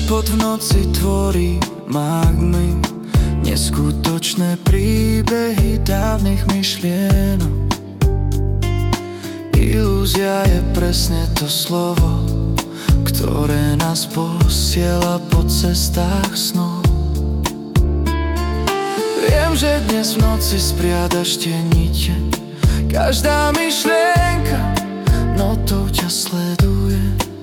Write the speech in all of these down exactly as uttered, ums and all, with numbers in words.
Šepot v noci tvorí magmy, neskutočné príbehy dávnych myšlienok. Ilúzia je presne to slovo, ktoré nás posiela po cestách snov. Viem, že dnes v noci spriadaš tie nite, každá myšlienka notou ťa sleduje.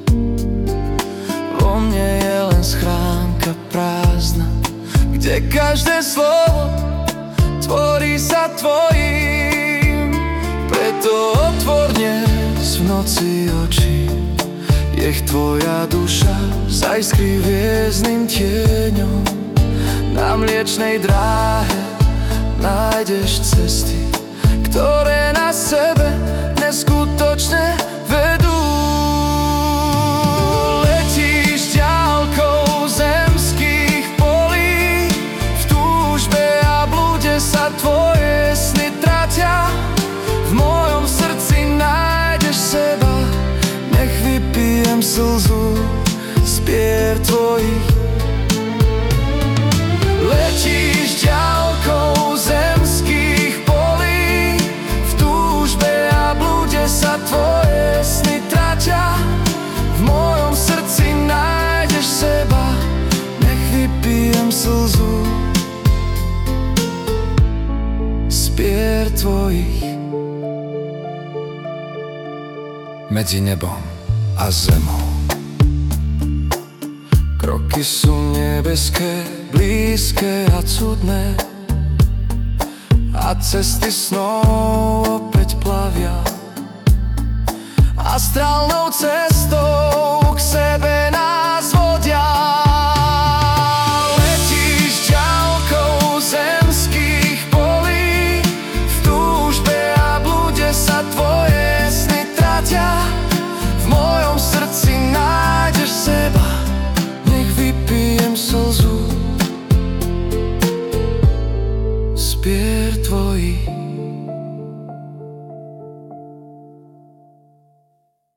Vo mne je len schránka prázdna, kde každé slovo tvorí sa tvojím. Preto otvor dnes v noci oči, nech tvoja duša zaiskrí hviezdnym tieňom. Na mliečnej dráhe nájdeš cesty, ktoré na sebe neskutočne vedú. Letíš ďalkou zemských polí, v túžbe a blúde sa tvoje sny tratia. V mojom srdci nájdeš seba, nech vypijem slzu z pier tvojich. Letíš ďalkou zemských polí, v túžbe a blúde sa tvoje sny tratia. V mojom srdci nájdeš seba, nech vypijem slzu z pier tvojich. Medzi nebom a zemou kroky sú nebeské, blízke a cudné, a cesty snov opäť plavia astrálnou cestou.